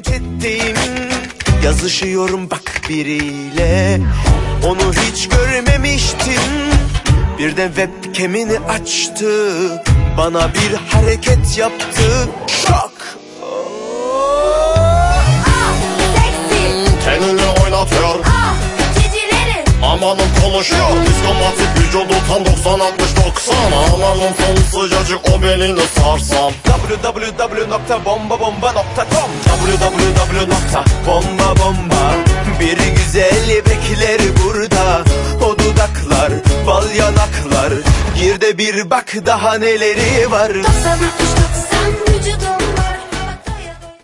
Çetteyim, yazışıyorum bak biriyle. Onu hiç görmemiştim. Birden webcam'ini açtı, bana bir hareket yaptı. Şok. Tenini oynatıyor, Cicileri amanın konuşuyor. Diskomatik vücudu tam 90-60-90. Amanın sonu sıcacık, o belini sarsam. www.bombabomba.com www.bombabomba. Bir güzel bekler burada, o dudaklar, bal yanaklar. Gir de bir bak daha neleri var. 90-60-90 vücudum